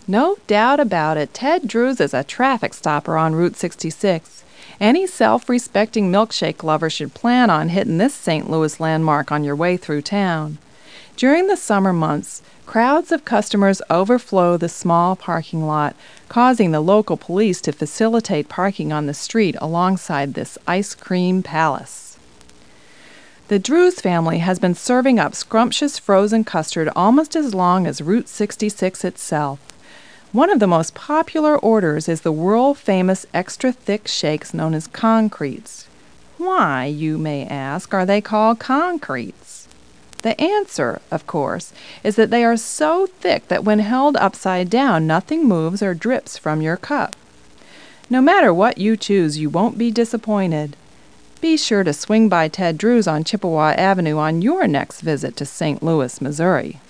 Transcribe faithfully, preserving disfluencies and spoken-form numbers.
No doubt about it, Ted Drew's is a traffic stopper on Route sixty-six. Any self-respecting milkshake lover should plan on hitting this Saint Louis landmark on your way through town. During the summer months, crowds of customers overflow the small parking lot, causing the local police to facilitate parking on the street alongside this ice cream palace. The Drews family has been serving up scrumptious frozen custard almost as long as Route sixty-six itself. One of the most popular orders is the world-famous extra-thick shakes known as concretes. Why, you may ask, are they called concretes? The answer, of course, is that they are so thick that when held upside down, nothing moves or drips from your cup. No matter what you choose, you won't be disappointed. Be sure to swing by Ted Drew's on Chippewa Avenue on your next visit to Saint Louis, Missouri.